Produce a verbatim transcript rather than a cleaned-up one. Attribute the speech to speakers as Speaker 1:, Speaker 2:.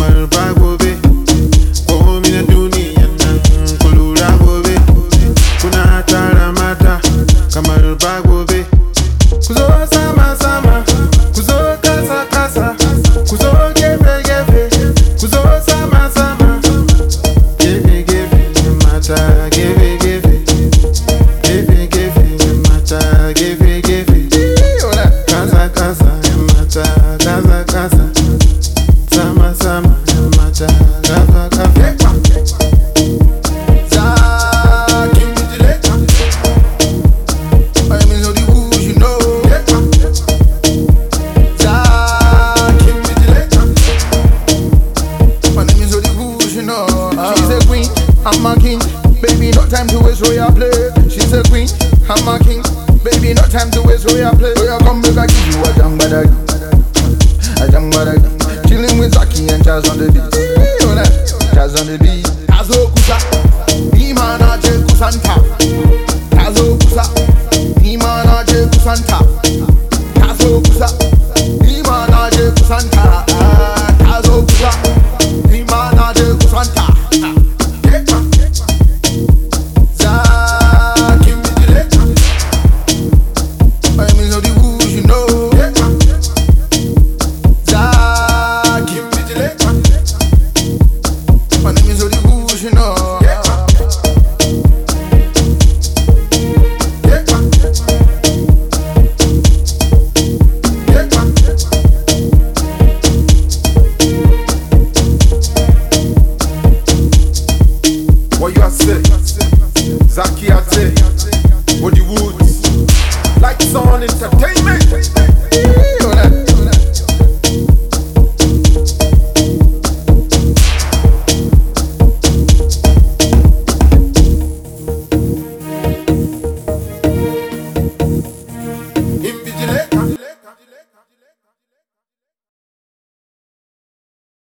Speaker 1: kamar ba gobe. Komi na duniyan nan ku lura gobe. Kuna tara mata kamar ba gobe. Ku zo sama sama, ku zo kasa kasa, ku zo gefe gefe, ku zo sama sama. Gefe gefe mata, gefe gefe, gefe gefe mata, gefe gefe. Kasa kasa mata, kasa kasa, sama sama mata, kasa kasa.
Speaker 2: I'm a king, baby, no time to waste royal play. She's a queen, I'm a king, baby, no time to waste royal play. So you come back, I give you a jam badag, a jam badag. Chilling with Zaki and Jazz on the beat, Jazz on the beat. Tazo kusa, Imana je kusanta. Tazo kusa, Imana je kusanta. Tazo kusa, Imana je kusanta.